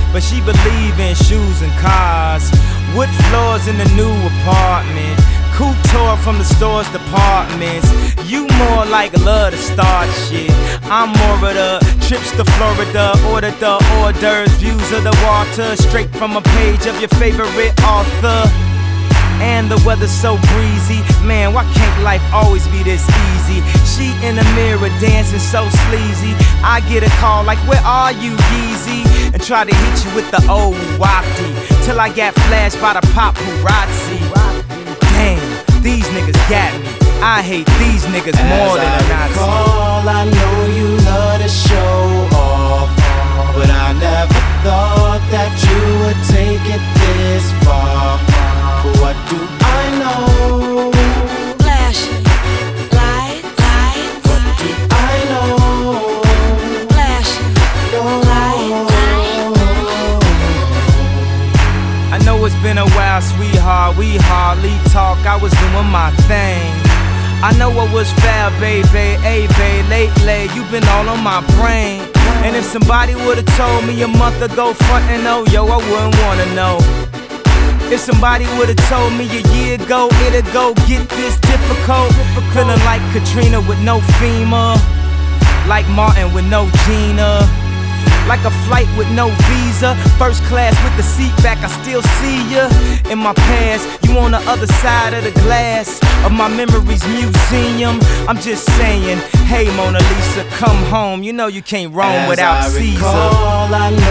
but she believe in shoes and cars. Wood floors in the new apartment. Couture from the store's departments. You more like love to start shit. I'm more of the trips to Florida. Order the hors d'oeuvres, views of the water, straight from a page of your favorite author. And the weather's so breezy. Man, why can't life always be this easy? She in the mirror dancing so sleazy. I get a call like, where are you, Yeezy? And try to hit you with the old wafty, till I got flashed by the paparazzi. Damn, these niggas got me. I hate these niggas more than a Nazi. I know you love to show off, but I never thought that you would take it this far. But what do I know? Flashing lights. What do I know? Flashing lights. I know it's been a while, sweetheart. We hardly talk. I was doing my thing. I know I was foul, baby. Hey, babe, lately you been all on my brain. And if somebody would've told me a month ago, frontin', oh, yo, I wouldn't wanna know. If somebody would've told me a year ago, it'd go get this difficult. Feeling like Katrina with no FEMA, like Martin with no Gina, like a flight with no visa. First class with the seat back, I still see ya. In my past, you on the other side of the glass of my memories museum. I'm just saying, hey Mona Lisa, come home. You know you can't roam without Caesar. I